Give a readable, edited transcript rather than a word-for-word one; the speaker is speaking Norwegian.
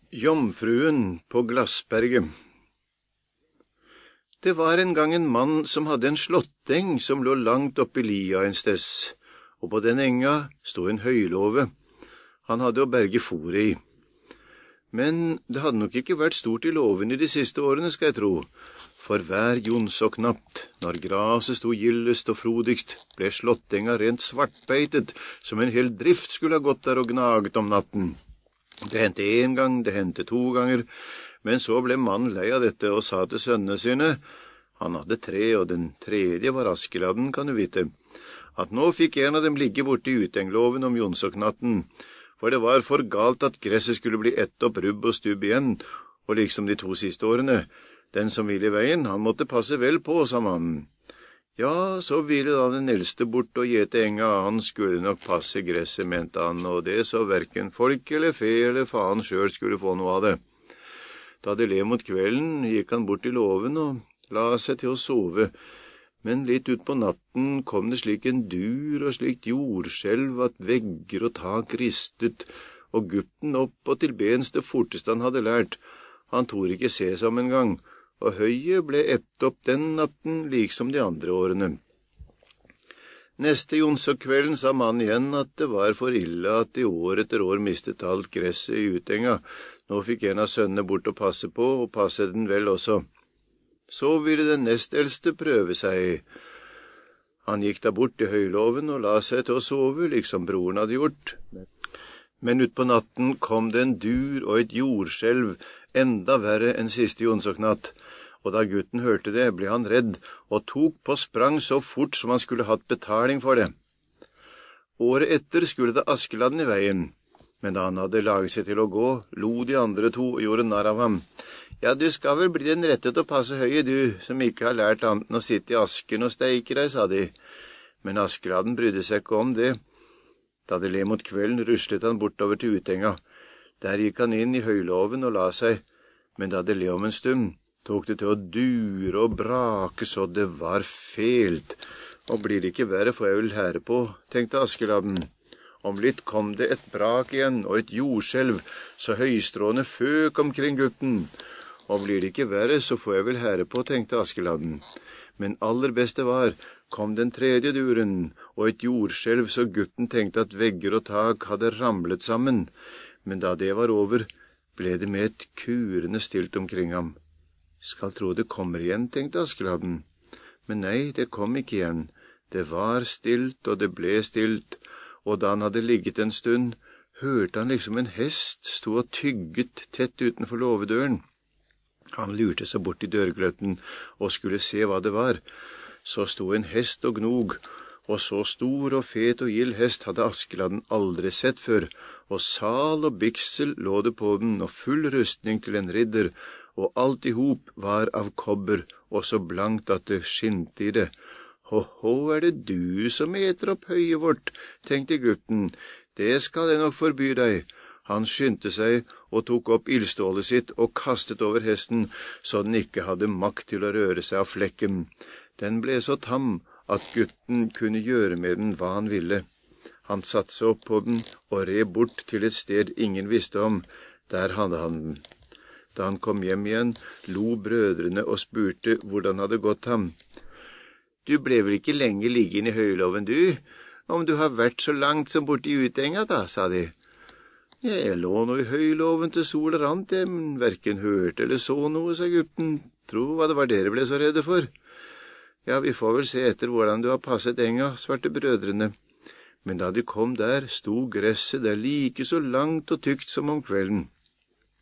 Jomfruen på Glassberget. Det var en gang en mann som hadde en slåtteng som lå langt oppe i lia en steds, og på den enga stod en høylåve. Han hadde å berge fôret i. Men det hadde nok ikke vært stort i låven i de siste årene, skal jeg tro, for hver jonsoknatt, når graset stod gildest og frodigst, ble slåttenga rent svartbeitet, som en hel drift skulle ha gått der og gnaget om natten. Det hendte en gang, det hendte 2 ganger, men så ble mannen lei av dette og sa til sønnene sine, han hadde 3, og den tredje var Askeladden, kan du vite, at nå fikk en av dem ligge borte i utenglåven om jonsoknatten, for det var for galt at gresset skulle bli ett opp rubb og stubb igjen, og liksom de 2 siste årene, den som ville i veien, han måtte passe vel på, sa mannen. Ja, så ville da den eldste bort og gjete enga, han skulle nok passe gresset, mente han, og det så hverken folk eller fe eller faen selv skulle få noe av det. Da det le mot kvelden, gikk han bort i låven og la seg til å sove, men litt ut på natten kom det slik en dur og slikt jordskjelv at vegger og tak ristet, og gutten opp og til bens det forteste han hadde lært. Han torde ikke se seg om en gang, og høyet ble ett opp den natten, liksom de andre årene. Neste jonsokvelden sa mannen igjen at det var for ille at de år etter år mistet alt gresset i utenga. Nå fikk en av sønnene bort å passe på, og passe den vel også. Så ville den nest eldste prøve seg. Han gikk da bort i høylåven og la seg til å sove, liksom broren hadde gjort. Men ut på natten kom det en dur og et jordskjelv, enda verre enn siste jonsoknatt, og da gutten hørte det, ble han redd, og tok på sprang så fort som han skulle hatt betaling for det. Året etter skulle det Askeladden i veien, men da han hadde laget seg til å gå, lo de andre 2 og gjorde narr av ham. Ja, du skal vel bli den rette til å passe høyet, du, som ikke har lært annet enn å sitte i asken og steike deg, sa de. Men Askeladden brydde seg ikke om det. Da det le mot kvelden, ruslet han bortover til utenga. Der gikk han inn i høylåven og la seg, men da det le om en stund, tok det til å dure og brake så det var fælt. Og blir det ikke verre, får jeg vel hære på, tenkte Askeladden. Om litt kom det et brak igjen og et jordskjelv, så høystråene føk omkring gutten. Og blir det ikke verre, så får jeg vel hære på, tenkte Askeladden. Men aller beste var, kom den tredje duren, og et jordskjelv, så gutten tenkte at vegger og tak hadde ramlet sammen. Men da det var over, ble det med et kurende stilt omkring ham. Skal tro det kommer igjen, tenkte Askeladden. Men nei, det kom ikke igjen. Det var stilt, og det ble stilt, og da han hadde ligget en stund, hørte han liksom en hest stå og tygget tett utenfor låvedøren. Han lurte seg bort i dørgløtten og skulle se hva det var. Så sto en hest og gnog, og så stor og fet og gild hest hadde Askeladden aldri sett før, og sal og byksel lå det på den, og full rustning til en ridder, og alt i hop var av kobber, og så blankt at det skinte i det. «Ho, er det du som eter opp høyet vårt?» tenkte gutten. «Det skal jeg nok forby deg.» Han skyndte seg og tok opp ildstålet sitt og kastet over hesten, så den ikke hadde makt til å røre seg av flekken. Den ble så tam at gutten kunne gjøre med den hva han ville. Han satte seg opp på den og red bort til et sted ingen visste om. Der hadde han den. Da han kom hjem igjen, lo brødrene og spurte hvordan hadde gått ham. «Du ble vel ikke lenge liggende i høylåven, du, om du har vært så langt som borte i utenga, da», sa de. «Jeg lå nå i høylåven til sol og rant, men hverken hørte eller så noe», sa gutten. «Tro hva det var dere ble så redde for.» «Ja, vi får vel se etter hvordan du har passet enga», svarte brødrene. Men da de kom der, sto gresset der like så langt og tykt som om kvelden.